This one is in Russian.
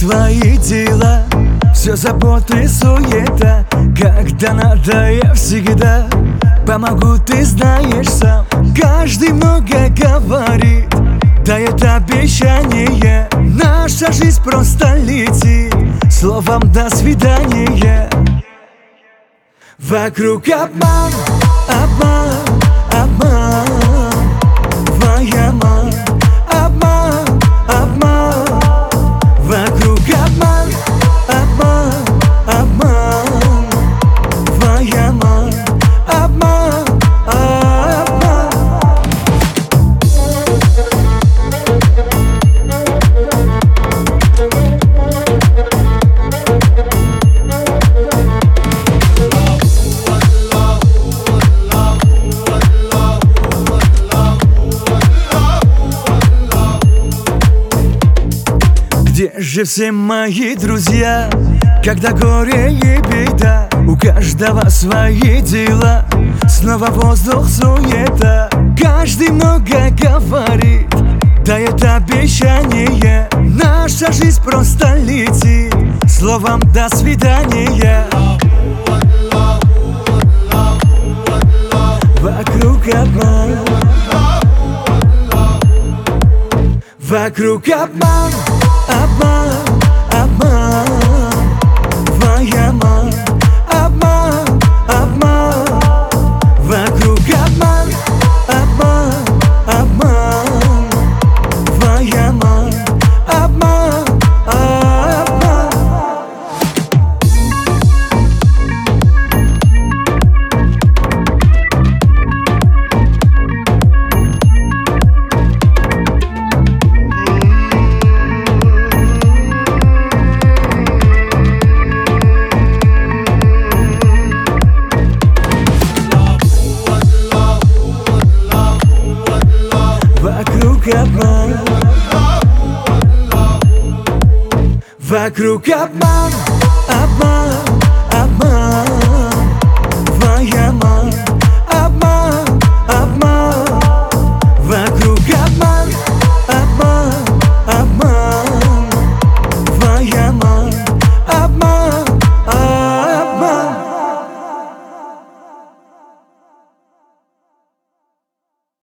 свои дела, все заботы, суета. Когда надо, я всегда помогу, ты знаешь сам. Каждый много говорит, дает обещание. Наша жизнь просто летит словом «до свидания». Вокруг обман, обман, обман. Твоя мать, обман, обман. Вокруг обман, обман, обман. Твоя мать, обман, обман. Где же все мои друзья, когда горе и беда? У каждого свои дела, снова воздух, суета. Каждый много говорит, дает обещание. Наша жизнь просто летит словом «до свидания». Вокруг обман, вокруг обман, обман, обман. Твоя мать, обман, обман. Вокруг обман, обман, обман. Твоя мать, обман, обман. Вокруг обман, вокруг обман, обман.